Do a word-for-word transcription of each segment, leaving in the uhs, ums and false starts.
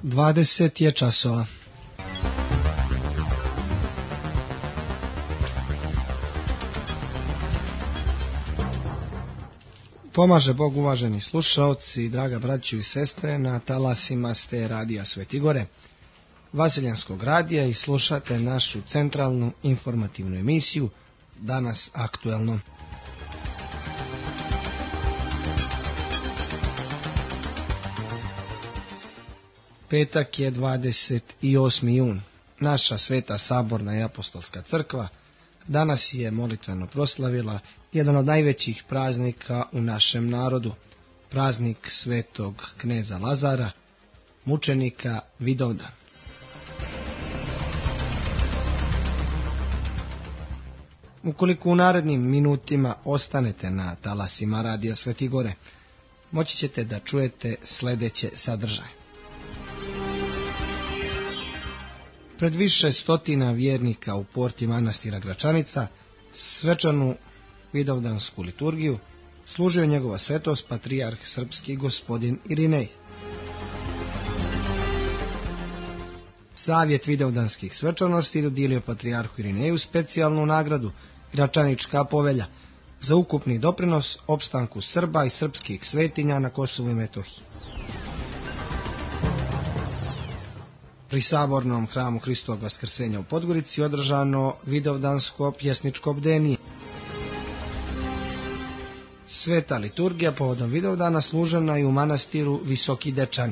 Dvadeset je časova. Pomaže Bog, uvaženi slušaoci, draga braćo i sestre, na talasima ste radija Svetigore, Vaseljanskog radija, i slušate našu centralnu informativnu emisiju Danas aktuelno. Petak je dvadeset osmi jun. Naša Sveta Saborna i Apostolska crkva danas je molitveno proslavila jedan od najvećih praznika u našem narodu, praznik svetog kneza Lazara, mučenika Vidovdan. Ukoliko u narednim minutima ostanete na talasima radija Svetigore, moći ćete da čujete sledeće sadržaje. Pred više stotina vjernika u porti manastira Gračanica svečanu vidovdansku liturgiju služio je njegova svetost patrijarh srpski gospodin Irinej. Savjet vidovdanskih svečanosti dodijelio patrijarhu Irineju specijalnu nagradu Gračanička povelja za ukupni doprinos opstanku Srba i srpskih svetinja na Kosovu i Metohiji. Pri Sabornom hramu Hristovog Vaskrsenja u Podgorici održano vidovdansko pjesničko bdenije. Sveta liturgija povodom Vidovdana služena je u manastiru Visoki Dečani.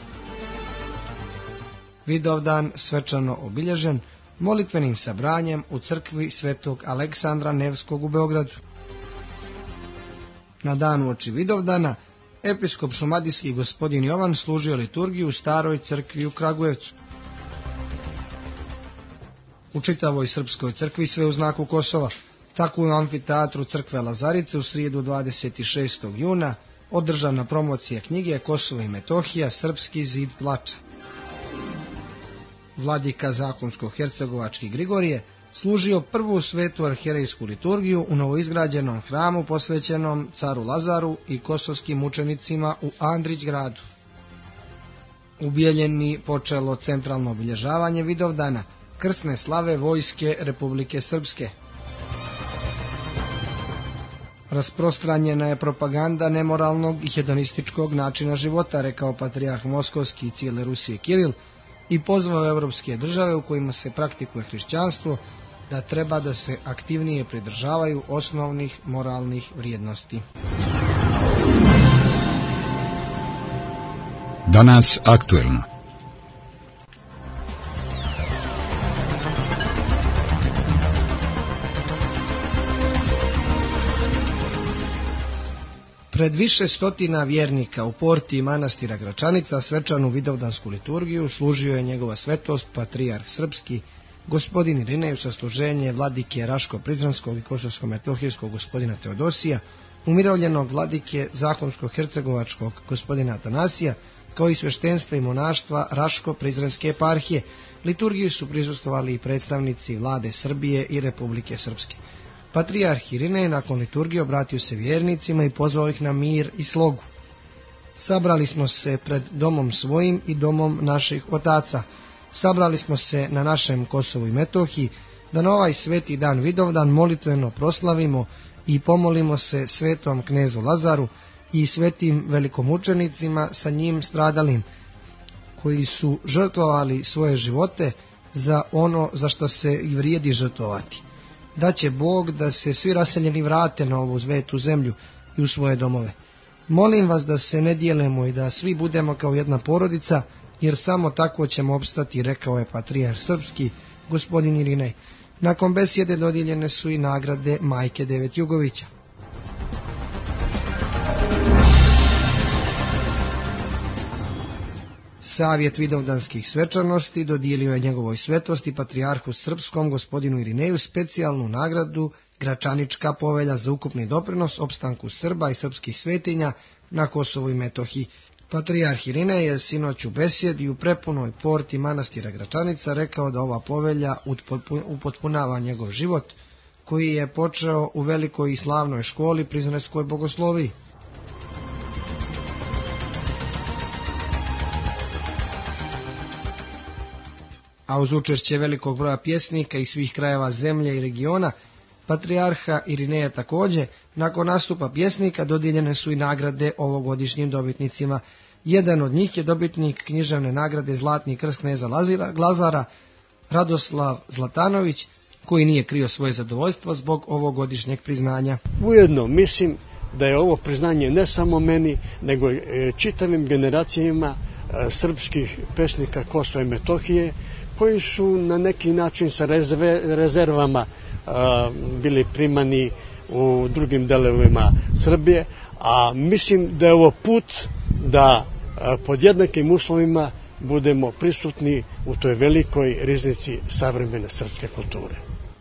Vidovdan svečano obilježen molitvenim sabranjem u crkvi Svetog Aleksandra Nevskog u Beogradu. Na dan uoči Vidovdana episkop šumadijski gospodin Jovan služio liturgiju u staroj crkvi u Kragujevcu. U čitavoj srpskoj crkvi sve u znaku Kosova, tako u amfiteatru crkve Lazarice u srijedu dvadeset šestog juna održana promocija knjige Kosovo i Metohija, srpski zid plača. Vladika zakonsko-hercegovački Grigorije služio prvu svetu arhijerejsku liturgiju u novoizgrađenom hramu posvećenom caru Lazaru i kosovskim mučenicima u Andrić gradu. U Bijeljini počelo centralno obilježavanje Vidovdana, krsne slave vojske Republike Srpske. Rasprostranjena je propaganda nemoralnog i hedonističkog načina života, rekao patrijarh Moskovski i cijele Rusije Kiril, i pozvao evropske države u kojima se praktikuje hrišćanstvo da treba da se aktivnije pridržavaju osnovnih moralnih vrijednosti. Danas aktuelno. Pred više stotina vjernika u porti manastira Gračanica svečanu vidovdansku liturgiju služio je njegova svetost patrijarh srpski gospodin Irinej sa služenje vladike Raško-Prizrenskog i Kosovsko-Metohijskog gospodina Teodosija, umirovljenog vladike zakonsko-hercegovačkog gospodina Atanasija, kao i sveštenstva i monaštva Raško-Prizrenske eparhije. Liturgiji su prisustvovali i predstavnici vlade Srbije i Republike Srpske. Patrijarh Irinej nakon liturgije obratio se vjernicima i pozvao ih na mir i slogu. Sabrali smo se pred domom svojim i domom naših otaca. Sabrali smo se na našem Kosovu i Metohiji, da na ovaj sveti dan Vidovdan molitveno proslavimo i pomolimo se svetom knezu Lazaru i svetim velikomučenicima sa njim stradalim, koji su žrtvovali svoje živote za ono za što se i vrijedi žrtvovati. Da će Bog da se svi raseljeni vrate na ovu svetu zemlju i u svoje domove. Molim vas da se ne dijelimo i da svi budemo kao jedna porodica, jer samo tako ćemo opstati, rekao je patrijarh srpski gospodin Irinej. Nakon besjede dodijeljene su i nagrade Majke Devet Jugovića. Savjet vidovdanskih svečanosti dodijelio je njegovoj svetosti patrijarhu srpskom gospodinu Irineju specijalnu nagradu Gračanička povelja za ukupni doprinos opstanku Srba i srpskih svetinja na Kosovu i Metohiji. Patrijarh Irinej je sinoć u besjedi u prepunoj porti manastira Gračanica rekao da ova povelja upotpunava njegov život, koji je počeo u velikoj i slavnoj školi Prizrenskoj bogosloviji. a uz učešće velikog broja pjesnika iz svih krajeva zemlje i regiona, patrijarha Irineja također, nakon nastupa pjesnika dodijeljene su i nagrade ovogodišnjim dobitnicima. Jedan od njih je dobitnik književne nagrade Zlatni krst kneza Lazara, Radoslav Zlatanović, koji nije krio svoje zadovoljstvo zbog ovogodišnjeg priznanja. Ujedno mislim da je ovo priznanje ne samo meni, nego čitavim generacijama srpskih pesnika Kosova i Metohije, koji su na neki način sa rezervama bili primani u drugim delovima Srbije, a mislim da je ovo put da pod jednakim uslovima budemo prisutni u toj velikoj riznici savremene srpske kulture.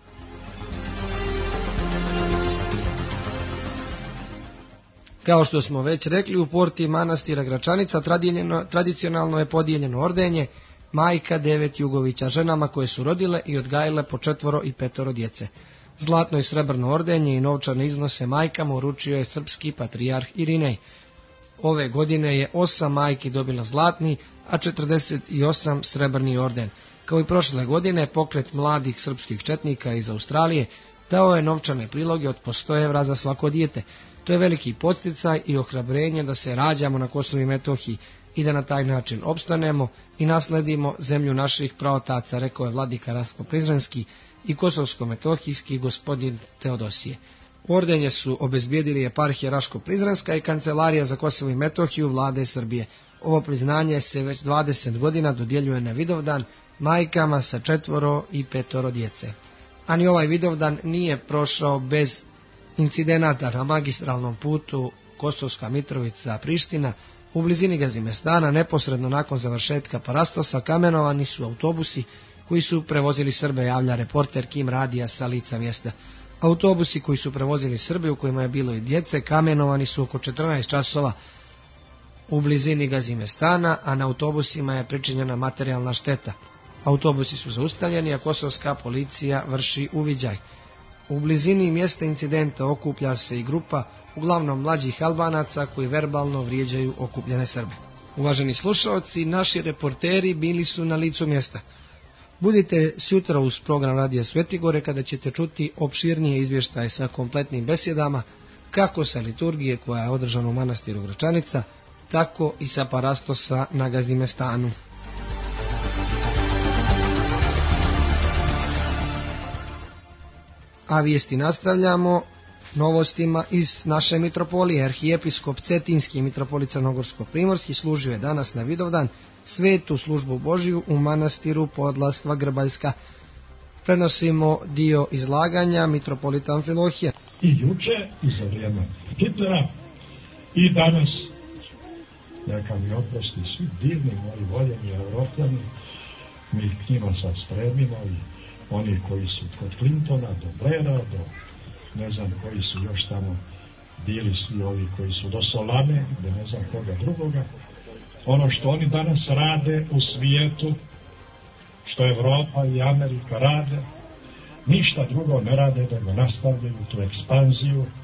Kao što smo već rekli, u porti manastira Gračanica tradicionalno je podijeljeno ordenje majka devet Jugovića ženama koje su rodile i odgajile po četvoro i petoro djece. Zlatno i srebrno ordenje i novčane iznose majkama uručio je srpski patrijarh Irinej. Ove godine je osam majki dobila zlatni, a četrdeset osam srebrni orden. Kao i prošle godine, pokret mladih srpskih četnika iz Australije dao je novčane priloge od po sto evra za svako dijete. To je veliki podsticaj i ohrabrenje da se rađamo na Kosovu i Metohiji i da na taj način opstanemo i nasledimo zemlju naših praotaca, rekao je vladika Rastko Prizrenski i kosovsko-metohijski gospodin Teodosije. Ordenje su obezbijedili eparhija Raško-Prizrenska i Kancelarija za Kosovo i Metohiju vlade Srbije. Ovo priznanje se već dvadeset godina dodjeljuje na Vidovdan majkama sa četvoro i petoro djece. A ni ovaj Vidovdan nije prošao bez incidenata na magistralnom putu Kosovska Mitrovica-Priština. U blizini Gazimestana, neposredno nakon završetka Parastosa, kamenovani su autobusi koji su prevozili Srbe, javlja reporter Kim Radija sa lica mjesta. Autobusi koji su prevozili Srbe, u kojima je bilo i djece, kamenovani su oko četrnaest časova u blizini Gazimestana, a na autobusima je pričinjena materijalna šteta. Autobusi su zaustavljeni, a kosovska policija vrši uviđaj. U blizini mjesta incidenta okuplja se i grupa uglavnom mlađih Albanaca koji verbalno vrijeđaju okupljene Srbe. Uvaženi slušalci, naši reporteri bili su na licu mjesta. Budite sutra uz program Radija Svetigore kada ćete čuti opširnije izvještaje sa kompletnim besjedama, kako sa liturgije koja je održana u manastiru Gračanica, tako i sa Parastosa na Gazimestanu. A vijesti nastavljamo novostima iz naše mitropolije. Arhijepiskop Cetinski mitropolit Crnogorsko-Primorski služio je danas na Vidovdan svetu službu Božiju u manastiru Podlastva Grbaljska. Prenosimo dio izlaganja mitropolita Amfilohija. I juče, i za vrijeme Hitlera, i danas, neka mi oprosti svi divni moji voljeni Evropljani, mi k njima sad spremimo i oni koji su kod Clintona, do Blaira, do ne znam koji su još tamo bili, svi ovi koji su do Solane, do ne znam koga drugoga. Ono što oni danas rade u svijetu, što Evropa i Amerika rade, ništa drugo ne rade nego nastavljaju tu ekspanziju, e,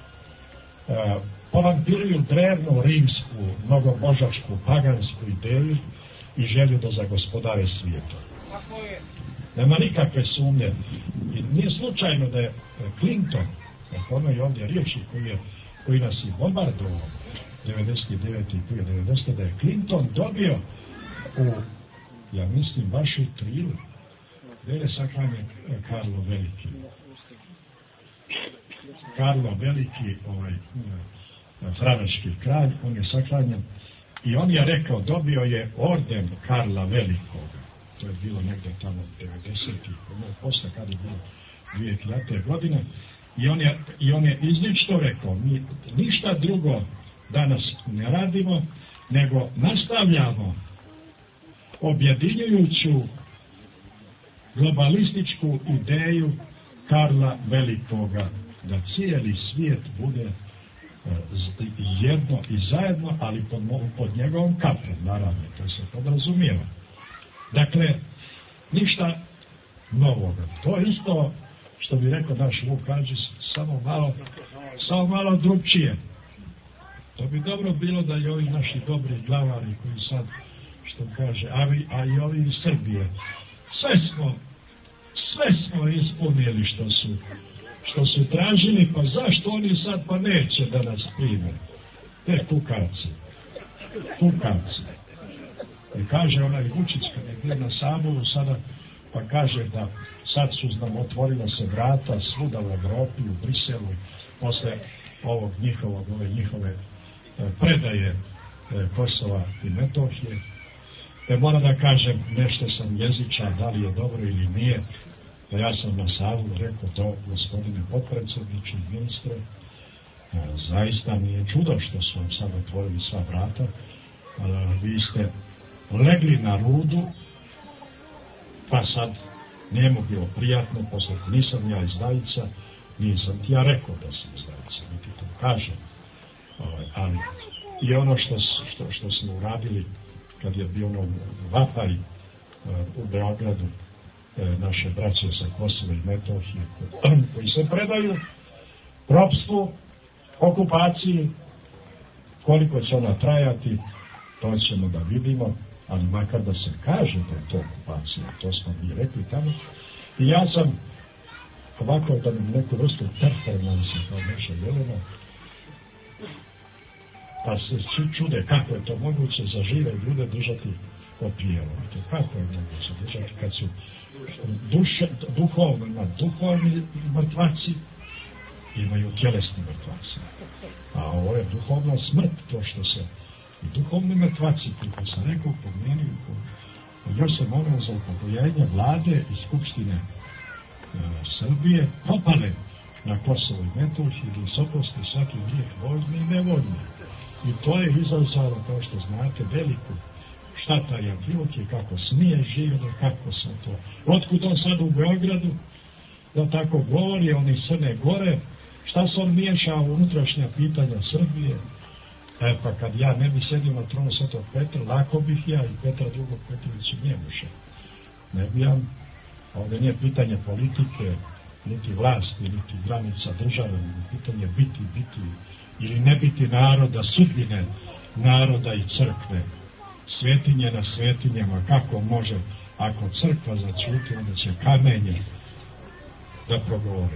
povampiruju drevnu rimsku, mnogobožačku, pagansku ideju i želju da zagospodare svijetom. Nema nikakve sumnje. I nije slučajno da je Clinton, dakle ono je ovdje riječi koji, je, koji nas je bombardovao devedeset devete i devedesete da je Clinton dobio u, ja mislim, baš u Trilu, gdje je sahranjen Karlo Veliki. Karlo Veliki, ovaj, franački kralj, on je sahranjen i on je rekao, dobio je orden Karla Velikoga. To je bilo negdje tamo devedesetih, posle kada je bilo dvije hiljadite godine. I on je, i on je izlično rekao, mi ništa drugo danas ne radimo, nego nastavljamo objedinjujuću globalističku ideju Karla Velikoga, da cijeli svijet bude jedno i zajedno, ali pod, pod njegovom kapom, naravno, to se podrazumijeva. Dakle, ništa novoga. To je isto, što bi rekao naš Vuk Hadžić, samo malo, samo malo drugčije. To bi dobro bilo da i ovi naši dobri glavari koji sad, što kaže, a, a i ovi iz Srbije, Sve smo, sve smo ispunili što su, što su tražili, pa zašto oni sad pa neće da nas prime? Te kukavci, kukavci. I kaže onaj Vučić, kad je bio na Saboru sada, pa kaže da sad su nam otvorila se vrata svuda u Evropi, u Briselu, posle ovog njihovog, ove njihove predaje Kosova i Metohije. E, moram da kažem, nešto sam jezičan, da li je dobro ili nije, da ja sam na Savu rekao to, gospodine potpredsjedniče i ministre, zaista mi je čudo što su vam sad otvorili sva vrata. Vi ste legli na rudu, pa sad nije mu bilo prijatno, posle nisam ja izdajica, nisam ti ja rekao da sam izdajica, niti to kažem. Ali i ono što, što, što smo uradili kad je bio ono vapaj u Beogradu, naše braće sa Kosova i Metohije, koji se predaju ropstvu, okupaciji, koliko će ona trajati, to ćemo da vidimo, ali makar da se kaže da je to okupacija, to smo mi rekli tamo. I ja sam ovako da neku vrstu performansa kao naša Jelena, pa se čude kako je to moguće za žive ljude držati opijevati. Kako je moguće držati kad su duše, duhovno, ima duhovni mrtvaci, imaju tjelesni mrtvaci. A ovo je duhovna smrt, to što se i duhovni mrtvaci, kako sam rekao, pomenio, još se moram za upokojenje vlade i skupštine e, Srbije propale na Kosovo i Metohiju ili soprosti svaki grijeh voljni i nevoljni. I to je izazvalo, kao što znate, veliku štatanja Filoke, kako smije živjeti, kako se to. Otkud on sad u Beogradu, da tako govori, on iz Crne Gore, šta se on miješao u unutrašnja pitanja Srbije? E pa kad ja ne bi sedio na tronu Svetog Petra, lako bih ja i Petra drugog Petrovića Njemuša. Ne bi ja, ovdje nije pitanje politike, niti vlasti, niti granica države, niti pitanje biti, biti ili ne biti naroda, sudbine naroda i crkve. Svetinje na svetinjama, kako može, ako crkva začuti, onda će kamenje da progovori.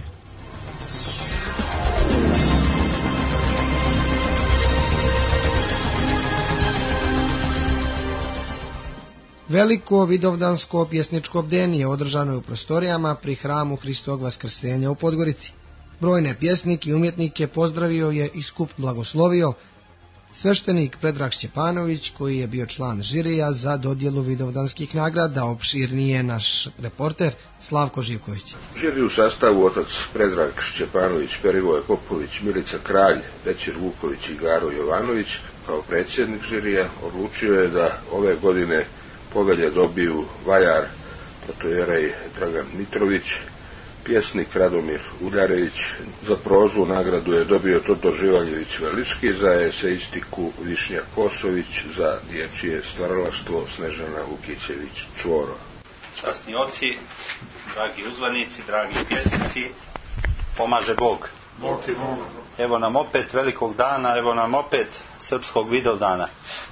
Veliko vidovdansko pjesničko bdenije održano je u prostorijama pri hramu Hristovog Vaskrsenja u Podgorici. Brojne pjesnike i umjetnike pozdravio je i skup blagoslovio sveštenik Predrag Šćepanović, koji je bio član žirija za dodjelu vidovdanskih nagrada. Opširnije naš reporter Slavko Živković. Žiri u sastavu otac Predrag Šćepanović, Perivoje Popović, Milica Kralj, Bećir Vuković i Garo Jovanović, kao predsjednik žirija, odlučio je da ove godine povelje dobiju vajar protojerej Dragan Mitrović, pjesnik Radomir Uljarević, za prozu nagradu je dobio Todor Živaljević Velički, za eseistiku Višnja Kosović, za dječje stvaralaštvo Snežana Vukićević Čvoro. Časni oci, dragi uzvanici, dragi pjesnici, pomaže Bog. Bog ti Bog. Evo nam opet velikog dana, evo nam opet srpskog Vidovdana.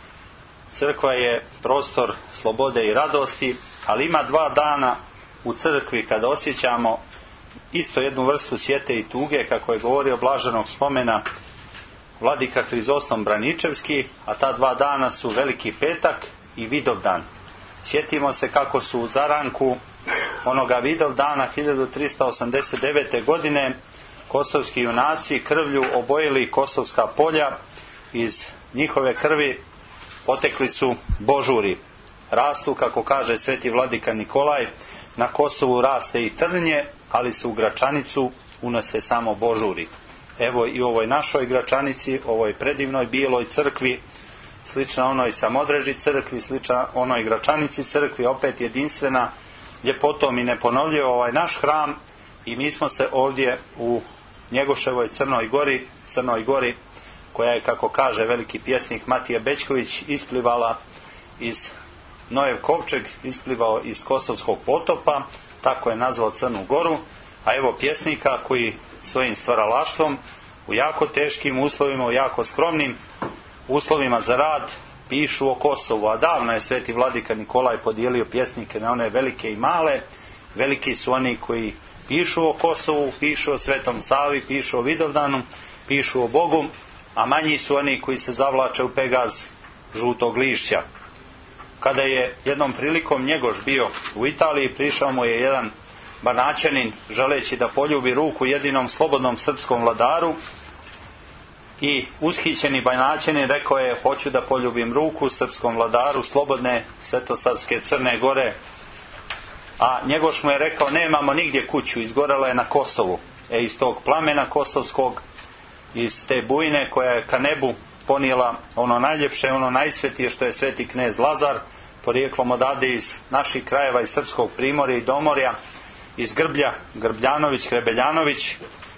Crkva je prostor slobode i radosti, ali ima dva dana u crkvi kada osjećamo isto jednu vrstu sjete i tuge, kako je govorio blaženog spomena vladika Hrizostom Braničevski, a ta dva dana su Veliki petak i Vidovdan. Sjetimo se kako su u zaranku onoga Vidovdana hiljadu trista osamdeset devete. godine kosovski junaci krvlju obojili kosovska polja, iz njihove krvi potekli su božuri. Rastu, kako kaže sveti vladika Nikolaj, na Kosovu raste i trnje, ali se u Gračanicu unose samo božuri. Evo i u ovoj našoj Gračanici, ovoj predivnoj bijeloj crkvi, slična onoj Samodreži crkvi, slična onoj Gračanici crkvi, opet jedinstvena ljepotom i neponovljivo ovaj naš hram, i mi smo se ovdje u Njegoševoj Crnoj Gori, Crnoj Gori, koja je, kako kaže veliki pjesnik Matija Bećković, isplivala iz Nojev kovčeg, isplivao iz Kosovskog potopa, tako je nazvao Crnu Goru, a evo pjesnika koji svojim stvaralaštvom u jako teškim uslovima, u jako skromnim uslovima za rad, pišu o Kosovu, a davno je sveti vladika Nikolaj podijelio pjesnike na one velike i male. Veliki su oni koji pišu o Kosovu, pišu o Svetom Savi, pišu o Vidovdanu, pišu o Bogu, a manji su oni koji se zavlače u pegaz žutog lišća. Kada je jednom prilikom Njegoš bio u Italiji, prišao mu je jedan Banaćanin želeći da poljubi ruku jedinom slobodnom srpskom vladaru i ushićeni Banaćanin rekao je: hoću da poljubim ruku srpskom vladaru slobodne svetosavske Crne Gore. A Njegoš mu je rekao: nemamo nigdje kuću, izgorela je na Kosovu. E iz tog plamena kosovskog, iz te bujne koja je ka nebu ponijela ono najljepše, ono najsvetije što je sveti knez Lazar, porijeklom odavde iz naših krajeva, iz Srpskog primorja i Domorja, iz Grblja, Grbljanović, Hrebeljanović,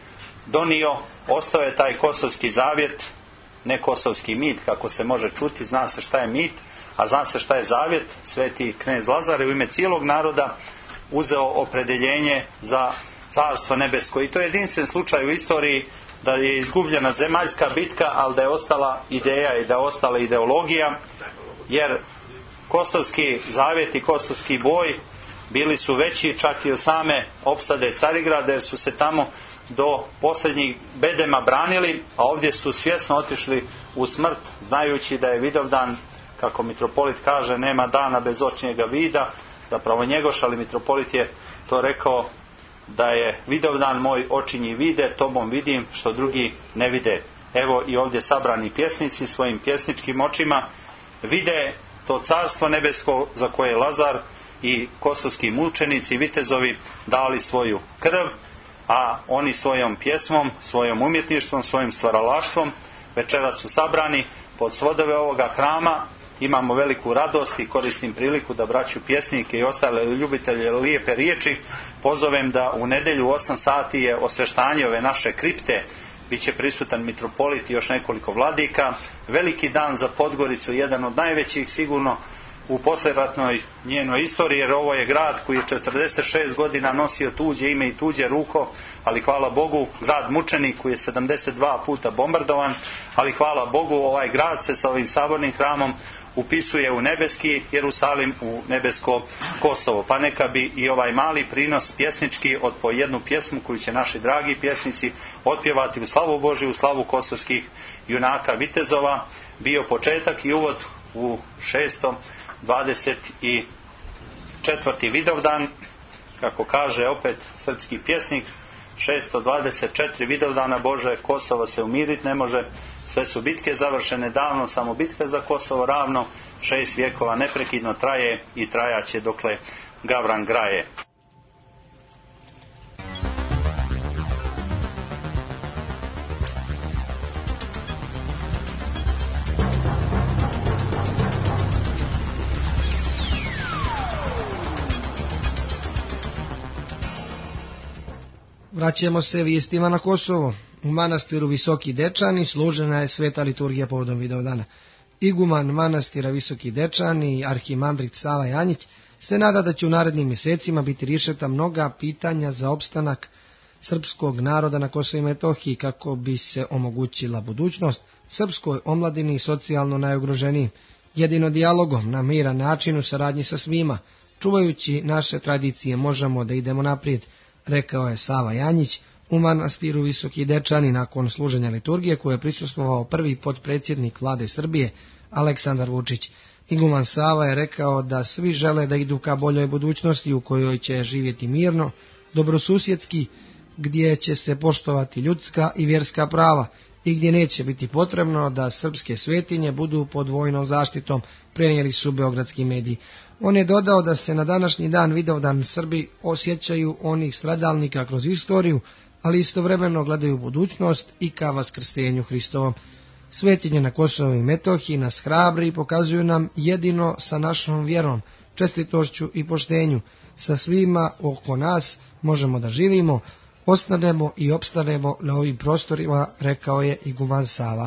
donio, ostao je taj kosovski zavjet, ne kosovski mit, kako se može čuti, zna se šta je mit, a zna se šta je zavjet. Sveti knez Lazar je u ime cijelog naroda uzeo opredeljenje za carstvo nebesko. I to je jedinstven slučaj u istoriji da je izgubljena zemaljska bitka, ali da je ostala ideja i da je ostala ideologija, jer kosovski zavjet i kosovski boj bili su veći čak i od same opsade Carigrada, jer su se tamo do posljednjih bedema branili, a ovdje su svjesno otišli u smrt, znajući da je Vidovdan, kako mitropolit kaže, nema dana bez očnjega vida, zapravo Njegoš, ali mitropolit je to rekao da je Vidovdan moj očinji vide, tobom vidim što drugi ne vide. Evo i ovdje sabrani pjesnici svojim pjesničkim očima vide to carstvo nebesko za koje je Lazar i kosovski mučenici, vitezovi dali svoju krv, a oni svojom pjesmom, svojom umjetništvom, svojim stvaralaštvom večeras su sabrani pod svodove ovoga hrama. Imamo veliku radost i koristim priliku da braću pjesnike i ostale ljubitelje lijepe riječi pozovem da u nedjelju u osam sati je osveštanje ove naše kripte. Biće prisutan mitropolit i još nekoliko vladika. Veliki dan za Podgoricu, jedan od najvećih sigurno u poslijeratnoj njenoj istoriji, jer ovo je grad koji je četrdeset šest godina nosio tuđe ime i tuđe ruko, ali hvala Bogu, grad mučenik koji je sedamdeset dva puta bombardovan, ali hvala Bogu ovaj grad se sa ovim sabornim hramom upisuje u nebeski Jerusalim, u nebesko Kosovo. Pa neka bi i ovaj mali prinos pjesnički od po jednu pjesmu koju će naši dragi pjesnici otpjevati u slavu Božju, u slavu kosovskih junaka vitezova, bio početak i uvod u šestom dvadeset četvrti Vidovdan, kako kaže opet srpski pjesnik, šesto dvadeset četiri Vidovdana Bože, Kosovo se umirit ne može, sve su bitke završene davno, samo bitka za Kosovo ravno, šest vjekova neprekidno traje i trajaće dokle Gavran graje. Vraćamo se vijestima na Kosovo. U manastiru Visoki Dečani služena je sveta liturgija povodom Vidovdana. Iguman manastira Visoki Dečani i arhimandrit Sava Janjić se nada da će u narednim mjesecima biti riješena mnoga pitanja za opstanak srpskog naroda na Kosovu i Metohiji, kako bi se omogućila budućnost srpskoj omladini i socijalno najugroženijim. Jedino dijalogom na miran način u saradnji sa svima, čuvajući naše tradicije, možemo da idemo naprijed, rekao je Sava Janjić u manastiru Visoki Dečani nakon služenja liturgije koje je prisustvovao prvi potpredsjednik vlade Srbije Aleksandar Vučić. Iguman Sava je rekao da svi žele da idu ka boljoj budućnosti u kojoj će živjeti mirno, dobrosusjedski, gdje će se poštovati ljudska i vjerska prava i gdje neće biti potrebno da srpske svetinje budu pod vojnom zaštitom, prenijeli su beogradski mediji. On je dodao da se na današnji dan Vidovdan Srbi osjećaju onih stradalnika kroz istoriju, ali istovremeno gledaju budućnost i ka vaskrsenju Hristovom. Svetinje na Kosovu i Metohiji nas hrabri i pokazuju nam jedino sa našom vjerom, čestitošću i poštenju. Sa svima oko nas možemo da živimo, ostanemo i opstanemo na ovim prostorima, rekao je iguman Sava.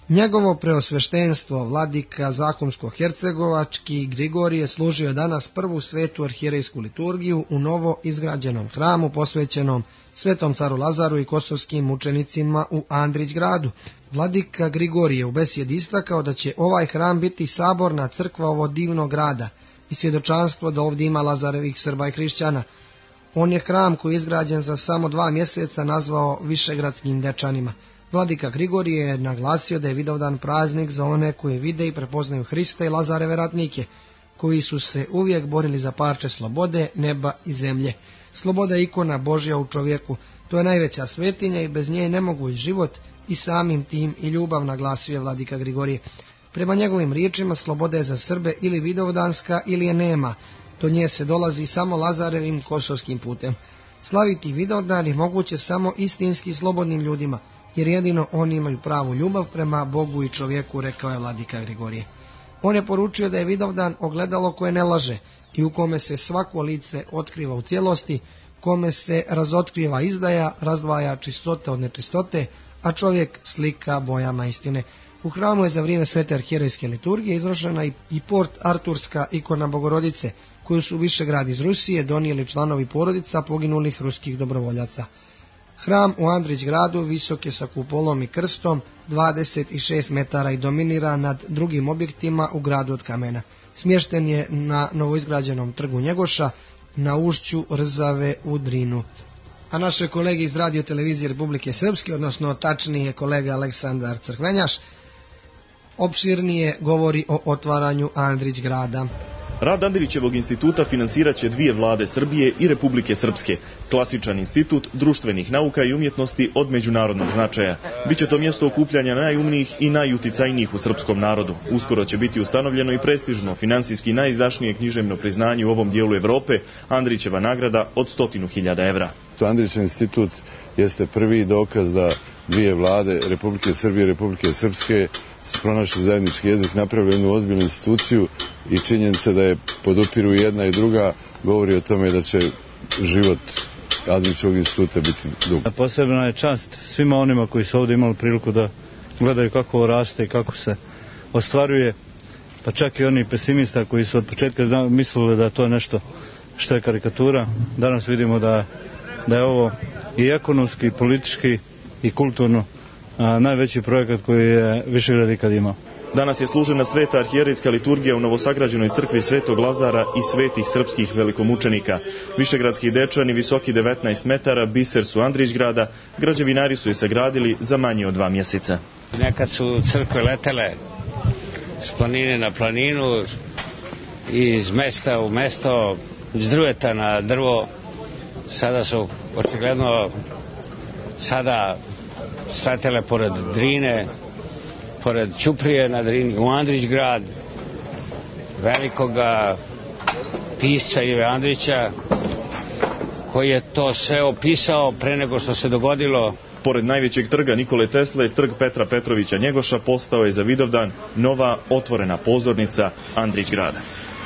Njegovo preosveštenstvo, vladika Zahumsko-hercegovački Grigorije, služio je danas prvu svetu arhijerejsku liturgiju u novo izgrađenom hramu posvećenom Svetom caru Lazaru i kosovskim mučenicima u Andrićgradu. Vladika Grigorije u besjedi istakao da će ovaj hram biti saborna crkva ovog divnog grada i svjedočanstvo da ovdje ima Lazarevih Srba i hrišćana. On je hram koji je izgrađen za samo dva mjeseca nazvao Višegradskim Dečanima. Vladika Grigorije je naglasio da je Vidovdan praznik za one koji vide i prepoznaju Hrista i Lazareve ratnike, koji su se uvijek borili za parče slobode, neba i zemlje. Sloboda je ikona Božja u čovjeku, to je najveća svetinja i bez nje ne mogu i život i samim tim i ljubav, naglasio je vladika Grigorije. Prema njegovim riječima, sloboda je za Srbe ili vidovdanska ili je nema, do nje se dolazi samo Lazarevim kosovskim putem. Slaviti Vidovdan je moguće samo istinski slobodnim ljudima, jer jedino oni imaju pravu ljubav prema Bogu i čovjeku, rekao je vladika Grigorije. On je poručio da je Vidovdan ogledalo koje ne laže i u kome se svako lice otkriva u cijelosti, kome se razotkriva izdaja, razdvaja čistota od nečistote, a čovjek slika bojama istine. U hramu je za vrijeme svete arhijerejske liturgije izložena i Port Arturska ikona Bogorodice, koju su Višegrad iz Rusije donijeli članovi porodica poginulih ruskih dobrovoljaca. Hram u Andrićgradu visok je sa kupolom i krstom dvadeset šest metara i dominira nad drugim objektima u gradu od kamena. Smješten je na novoizgrađenom trgu Njegoša na ušću Rzave u Drinu. A naše kolege iz Radio televizije Republike Srpske, odnosno tačnije kolega Aleksandar Crkvenjaš, opširnije govori o otvaranju Andrićgrada. Rad Andrićevog instituta finansirat će dvije vlade Srbije i Republike Srpske. Klasičan institut društvenih nauka i umjetnosti od međunarodnog značaja. Biće to mjesto okupljanja najumnijih i najuticajnijih u srpskom narodu. Uskoro će biti ustanovljeno i prestižno, finansijski najizdašnije književno priznanje u ovom dijelu Evrope, Andrićeva nagrada od stotinu hiljada evra. Andrićev institut jeste prvi dokaz da dvije vlade Republike Srbije i Republike Srpske su pronašli zajednički jezik, napravili jednu ozbiljnu instituciju i činjenica da je podupiru jedna i druga govori o tome da će život Andrićevog instituta biti dug. Posebna je čast svima onima koji su ovdje imali priliku da gledaju kako ovo raste i kako se ostvaruje, pa čak i oni pesimista koji su od početka mislili da to je nešto što je karikatura. Danas vidimo da, da je ovo i ekonomski, i politički, i kulturno a, najveći projekat koji je Višegrad ikad imao. Danas je služena sveta arhijerejska liturgija u novosagrađenoj crkvi Svetog Lazara i svetih srpskih velikomučenika. Višegradski Dečani, visoki devetnaest metara, biser su Andrićgrada, građevinari su je sagradili za manje od dva mjeseca. Nekad su crkve letele s planine na planinu, iz mesta u mesto, iz drveta na drvo. Sada su očigledno sada satele pored Drine, pored Ćuprije na Drini, u Andrićgrad, velikoga pisca Ive Andrića, koji je to sve opisao pre nego što se dogodilo. Pored najvećeg trga Nikole Tesle, trg Petra Petrovića Njegoša postao je za Vidovdan nova otvorena pozornica Andrićgrada.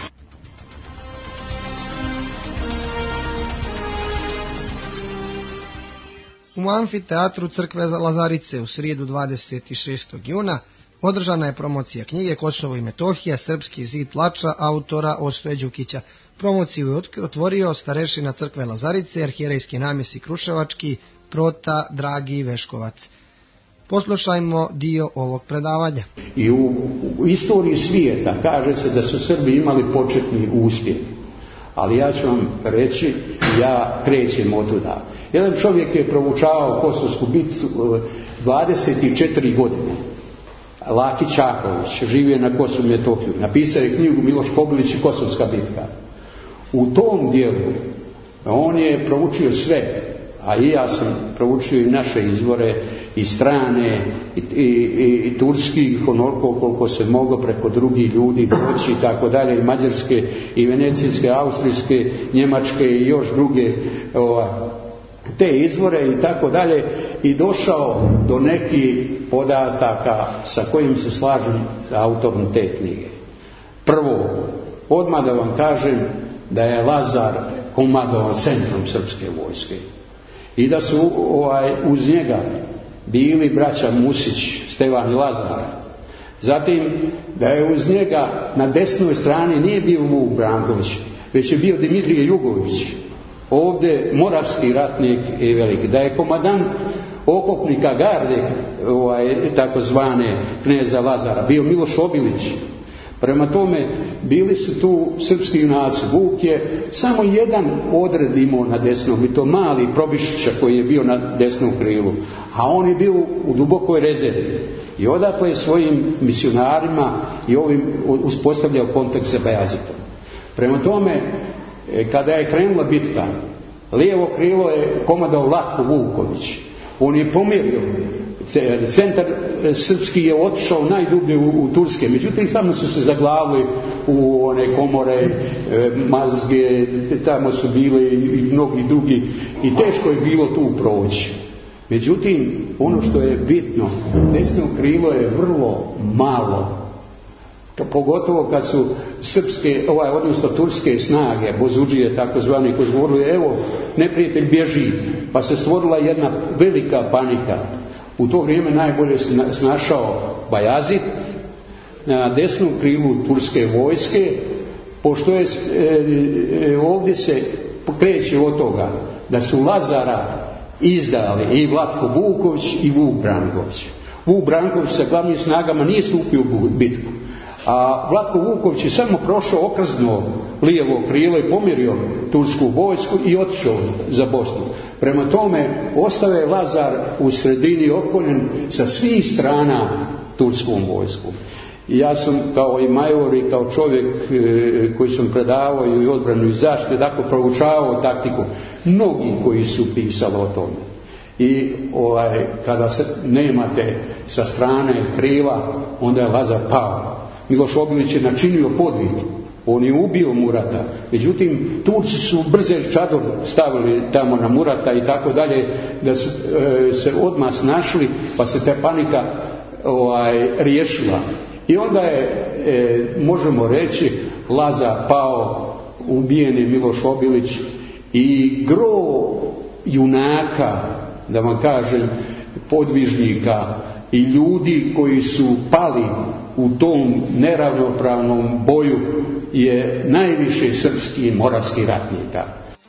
U amfiteatru crkve Lazarice u srijedu dvadeset šestog juna održana je promocija knjige Kosovo i Metohija, Srpski zid plača autora Ostoje Đukića. Promociju je otvorio starešina crkve Lazarice, arhijerejski namjesi Kruševački, Prota Dragi Veškovac. Poslušajmo dio ovog predavanja. I u, u istoriji svijeta kaže se da su Srbi imali početni uspjeh. Ali ja ću vam reći, ja krećem od tuda. Jedan čovjek je proučavao Kosovsku bitku dvadeset četiri godine. Laki Čaković, živio na Kosovu i Metohiju. Napisao je knjigu Miloš Kobilić i Kosovska bitka. U tom dijelu on je proučio sve, a i ja sam proučio i naše izvore, i strane, i, i, i, i turskih, onoliko koliko se moglo preko drugih ljudi doći i tako dalje, i mađarske, i venecijske, austrijske, njemačke i još druge ova, te izvore i tako dalje, i došao do nekih podataka sa kojim se slažem autorom te knjige. Prvo, odmah da vam kažem da je Lazar komandovao centrom srpske vojske i da su ovaj, uz njega bili braća Musić, Stevan i Lazar. Zatim da je uz njega na desnoj strani nije bio Vuk Branković, već je bio Dimitrije Jugović, ovdje moravski ratnik i veliki. Da je komadant okopnika garde, ovaj, takozvane kneza Lazara, bio Miloš Obilić. Prema tome, bili su tu srpski junaci. Vuk je samo jedan odred imao na desnom, i to mali Probišića koji je bio na desnom krilu, a on je bio u dubokoj rezervi. I odatle je svojim misionarima i ovim uspostavljao kontakt sa Bajazitom. Prema tome, kada je krenula bitka, lijevo krilo je komandao Latko Vuković. On je pomjerio. Centar srpski je otišao najdublje u, u Turske, međutim tamo su se zaglavili u one komore, e, mazge, tamo su bile i mnogi drugi i teško je bilo tu proći. Međutim, ono što je bitno, desno krilo je vrlo malo. Pogotovo kad su srpske, ovaj, odnosno turske snage, bozudžije takozvani, koji govorili, evo, neprijatelj bježi, pa se stvorila jedna velika panika. U to vrijeme najbolje se snašao Bajazid na desnom krilu turske vojske, pošto je e, e, ovdje se kreće od toga da su Lazara izdali i Vlatko Vuković i Vuk Branković. Vuk Branković sa glavnim snagama nije stupio u bitku, a Vlatko Vuković je samo prošao, okrznuo lijevo krilo i pomjerio tursku vojsku i otišao za Bosnu. Prema tome, ostao je Lazar u sredini okoljen sa svih strana turskom vojskom. I ja sam kao i major i kao čovjek e, koji sam predavao i odbranu i zaštitu, tako proučavao taktiku, mnogi koji su pisali o tome. I ovaj, kada se nemate sa strane krila, onda je Lazar pao. Miloš Obilić je načinio podvig, on je ubio Murata, međutim Turci su brze čador stavili tamo na Murata i tako dalje, da su e, se odmah snašli, pa se ta panika ovaj, riješila. I onda je, e, možemo reći, Lazar pao, ubijen je Miloš Obilić i gro junaka, da vam kažem, podvižnika i ljudi koji su pali u tom neravnopravnom boju je najviše srpski moravski ratnika.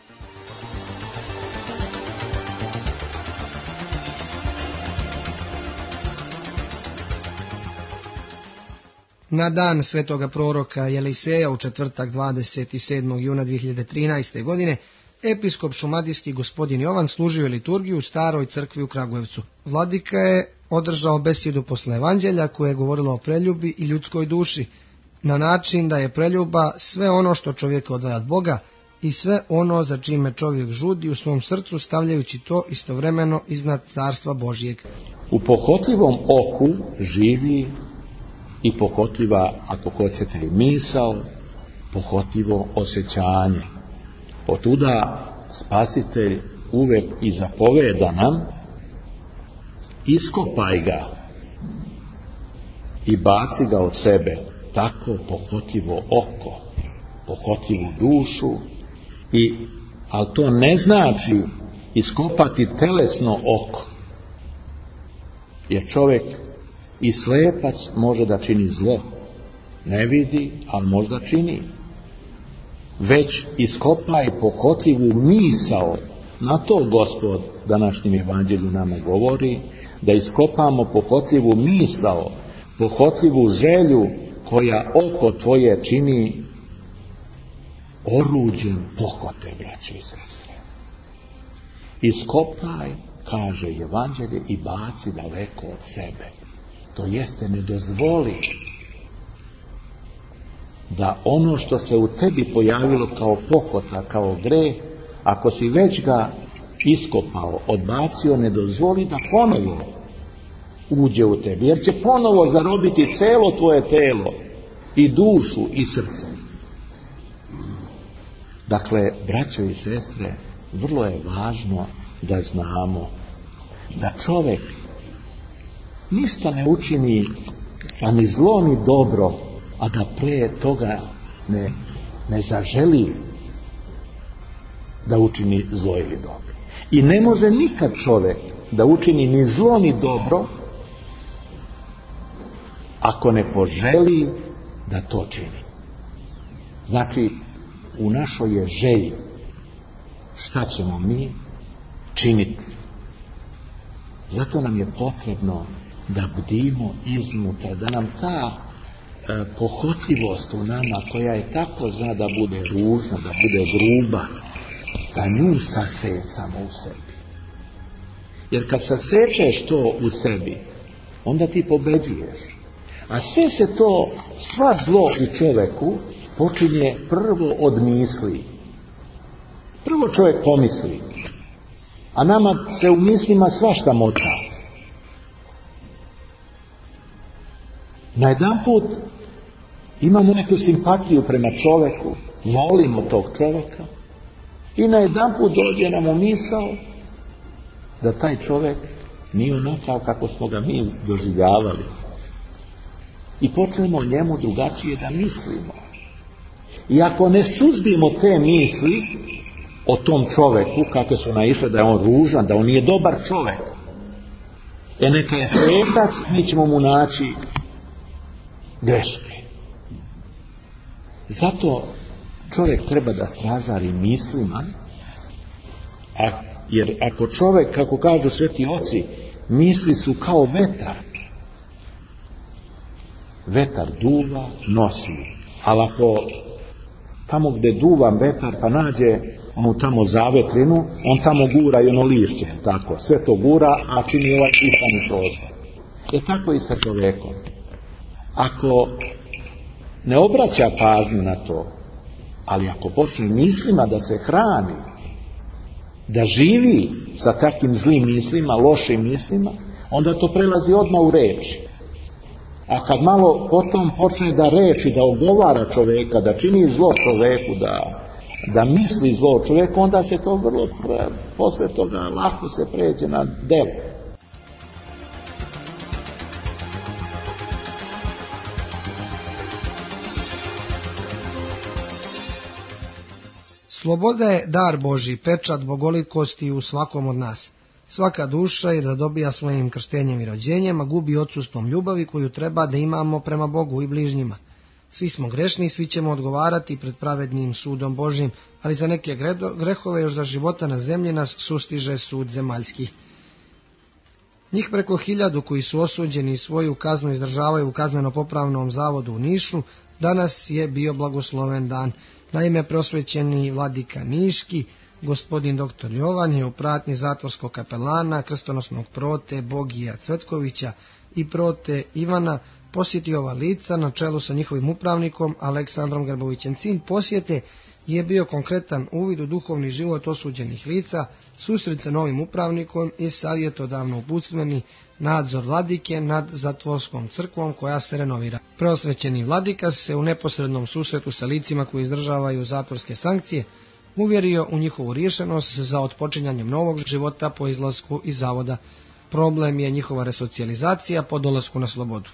Na dan svetoga proroka Jeliseja u četvrtak dvadeset sedmog juna dvije hiljade trinaeste. godine episkop šumadijski gospodin Jovan služio je liturgiju u staroj crkvi u Kragujevcu. Vladika je održao besjedu posle evanđelja koja je govorila o preljubi i ljudskoj duši, na način da je preljuba sve ono što čovjeka odvaja od Boga i sve ono za čime čovjek žudi u svom srcu, stavljajući to istovremeno iznad carstva Božjeg. U pohotljivom oku živi i pohotljiva, ako hoćete, i misao, pohotljivo osjećanje. Otuda Spasitelj uvek i zapoveda nam: iskopaj ga i baci ga od sebe, tako pohotljivo oko, pohotljivu dušu. I, ali to ne znači iskopati telesno oko, jer čovjek i slepac može da čini zlo, ne vidi, ali možda čini. Već iskopaj pohotljivu misao. Na to Gospod današnjem evanđelju nama govori, da iskopamo pohotljivu misao, pohotljivu želju koja oko tvoje čini oruđem pohote, braće i sestre. Iskopaj, kaže evanđelje, i baci daleko od sebe. To jeste, ne dozvoli da ono što se u tebi pojavilo kao pohota, kao greh, ako si već ga iskopao, odbacio, ne dozvoli da ponovo uđe u tebi, jer će ponovo zarobiti celo tvoje telo, i dušu i srce. Dakle, braćo i sestre, vrlo je važno da znamo da čovjek ništa ne učini, a ni zlo ni dobro, a da pre toga ne, ne zaželi da učini zlo ili dobro. I ne može nikad čovjek da učini ni zlo ni dobro ako ne poželi da to čini. Znači, u našoj je želji šta ćemo mi činiti. Zato nam je potrebno da bdimo iznutra, da nam ta e, pohotljivost u nama, koja je tako zna da bude ružna, da bude gruba, da nju sasecamo u sebi. Jer kad sasečeš to u sebi, onda ti pobeđuješ. A sve se to, sva zlo u čovjeku počinje prvo od misli. Prvo čovjek pomisli, a nama se u mislima svašta mota. Najedanput imamo neku simpatiju prema čovjeku, volimo tog čovjeka i najedanput dođe nam u misao da taj čovjek nije onakav kako smo ga mi doživljavali. I počnemo njemu drugačije da mislimo. I ako ne suzbijemo te misli o tom čovjeku, kako su naišle da je on ružan, da on nije dobar čovjek, e neka je svetac, mi ćemo mu naći greške. Zato čovjek treba da stražari mislima, a, jer ako čovjek, kako kažu sveti oci, misli su kao vetar. Vetar duva, nosi. Ali ako tamo gdje duva vetar pa nađe onu tamo zavetrinu, on tamo gura i ono lišće, tako, sve to gura, a čini ovaj pisani prostor. Je tako i sa čovjekom. Ako ne obraća pažnju na to, ali ako počne mislima da se hrani, da živi sa takvim zlim mislima, lošim mislima, onda to prelazi odmah u reči. A kad malo potom počne da reči, da ogovara čovjeka, da čini zlo čovjeku, da, da misli zlo čovjeku, onda se to vrlo, posle toga lako se pređe na delo. Sloboda je dar Božji, pečat bogolikosti u svakom od nas. Svaka duša je da dobija svojim krštenjem i rođenjem, a gubi odsustvom ljubavi koju treba da imamo prema Bogu i bližnjima. Svi smo grešni i svi ćemo odgovarati pred pravednim sudom Božjim, ali za neke grehove još za života na zemlji nas sustiže sud zemaljski. Njih preko hiljadu koji su osuđeni i svoju kaznu izdržavaju u kazneno-popravnom zavodu u Nišu, danas je bio blagosloven dan. Naime, preosvećeni vladika Niški, gospodin doktor Jovan je u pratnji zatvorskog kapelana, krstonosnog prote Bogija Cvetkovića i prote Ivana posjetio ova lica na čelu sa njihovim upravnikom Aleksandrom Grbovićem. Cilj posjete je bio konkretan uvid u duhovni život osuđenih lica, susret sa novim upravnikom i savjetodavno uputstveni nadzor vladike nad zatvorskom crkvom koja se renovira. Preosvećeni vladika se u neposrednom susretu sa licima koji izdržavaju zatvorske sankcije uvjerio u njihovu rješenost za otpočinjanjem novog života po izlasku iz zavoda. Problem je njihova resocijalizacija po dolasku na slobodu.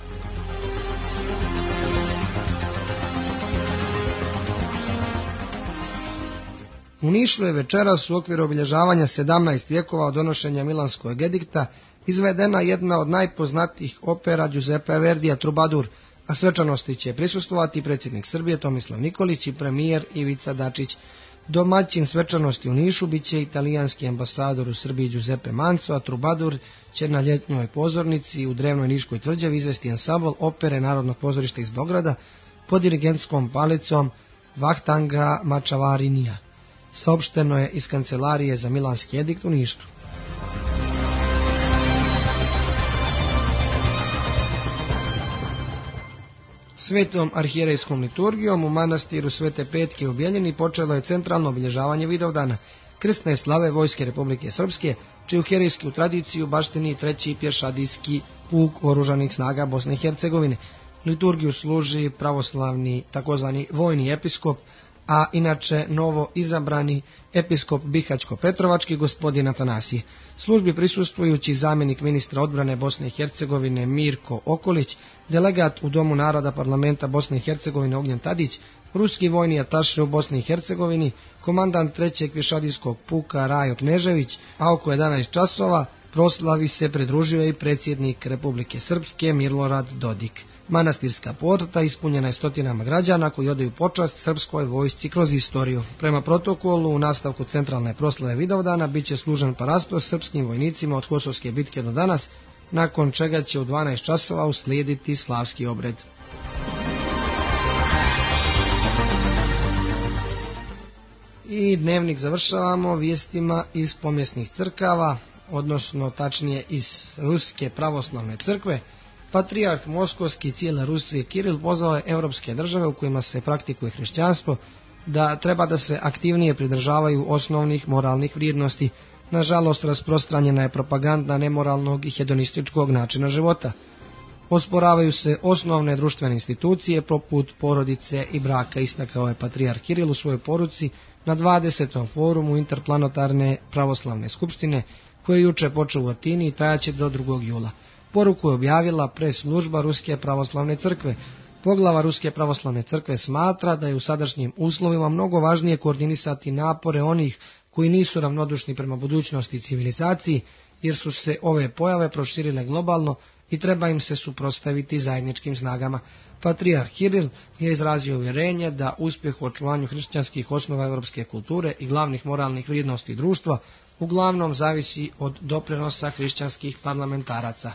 U Nišu je večeras u okviru obilježavanja sedamnaest vjekova od donošenja Milanskog edikta izvedena jedna od najpoznatijih opera Giuseppe Verdija Trubadur, a svečanosti će prisustvovati predsjednik Srbije Tomislav Nikolić i premijer Ivica Dačić. Domaćin svečanosti u Nišu bit će italijanski ambasador u Srbiji Giuseppe Manco, a Trubadur će na ljetnjoj pozornici u drevnoj Niškoj tvrđavi izvesti ansambl opere Narodnog pozorišta iz Beograda pod dirigentskom palicom Vahtanga Mačavarinija. Saopšteno je iz Kancelarije za Milanski edikt u Nišu. Svetom arhijerejskom liturgijom u manastiru Svete Petke u Bjeljini počelo je centralno obilježavanje Vidovdana, krsne slave Vojske Republike Srpske, čiju herejsku tradiciju baštini treći pješadijski puk oružanih snaga Bosne i Hercegovine. Liturgiju služi pravoslavni takozvani vojni episkop, a inače novo izabrani episkop Bihaćko-Petrovački gospodin Atanasije. Službi prisustvujući zamjenik ministra odbrane Bosne i Hercegovine Mirko Okolić, delegat u Domu naroda parlamenta Bosne i Hercegovine Ognjen Tadić, ruski vojni ataše u Bosni i Hercegovini, komandant trećeg pješadijskog puka Rajo Knežević, a oko jedanaest časova proslavi se pridružio i predsjednik Republike Srpske Milorad Dodik. Manastirska porta ispunjena je stotinama građana koji odaju počast srpskoj vojsci kroz istoriju. Prema protokolu, u nastavku centralne proslave Vidovdana bit će služen parastos srpskim vojnicima od Kosovske bitke do danas, nakon čega će u dvanaest časova uslijediti slavski obred. I dnevnik završavamo vijestima iz pomjesnih crkava, odnosno tačnije iz Ruske pravoslavne crkve. Patrijarh Moskovski i cijele Rusije Kiril pozvao je europske države u kojima se praktikuje hrišćanstvo da treba da se aktivnije pridržavaju osnovnih moralnih vrijednosti. Nažalost, rasprostranjena je propaganda nemoralnog i hedonističkog načina života. Osporavaju se osnovne društvene institucije poput porodice i braka, istakao je patrijarh Kiril u svojoj poruci na dvadesetom forumu Interplanetarne pravoslavne skupštine koji je juče počeo u Atini i trajaće do drugog jula. Poruku je objavila pres služba Ruske pravoslavne crkve. Poglava Ruske pravoslavne crkve smatra da je u sadašnjim uslovima mnogo važnije koordinisati napore onih koji nisu ravnodušni prema budućnosti i civilizaciji, jer su se ove pojave proširile globalno i treba im se suprotstaviti zajedničkim snagama. Patrijarh Kiril je izrazio uvjerenje da uspjeh u očuvanju hrišćanskih osnova europske kulture i glavnih moralnih vrijednosti društva uglavnom zavisi od doprinosa hrišćanskih parlamentaraca.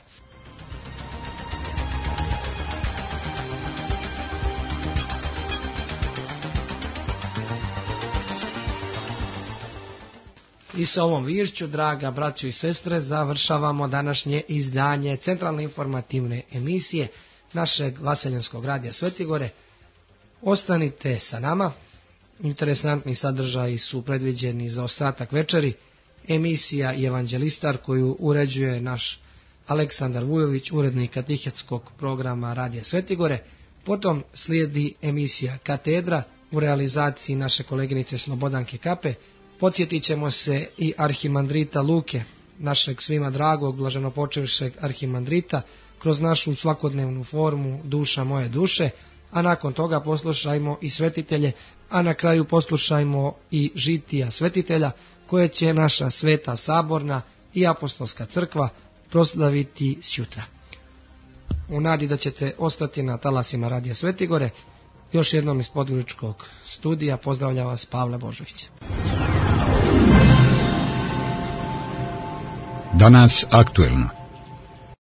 I sa ovom viješću, draga braćo i sestre, završavamo današnje izdanje centralne informativne emisije našeg Vaseljenskog radija Svetigore. Ostanite sa nama, interesantni sadržaji su predviđeni za ostatak večeri. Emisija Evanđelistar koju uređuje naš Aleksandar Vujović, urednik katehetskog programa Radija Svetigore. Potom slijedi emisija Katedra u realizaciji naše koleginice Slobodanke Kape. Podsjetit ćemo se i arhimandrita Luke, našeg svima dragog, blaženopočevšeg arhimandrita, kroz našu svakodnevnu formu Duša moje duše, a nakon toga poslušajmo i svetitelje, a na kraju poslušajmo i žitija svetitelja, koje će naša sveta saborna i apostolska crkva proslaviti sjutra. U nadi da ćete ostati na talasima Radija Svetigore, još jednom iz Podgoričkog studija pozdravlja vas Pavle Božović. Danas aktuelno.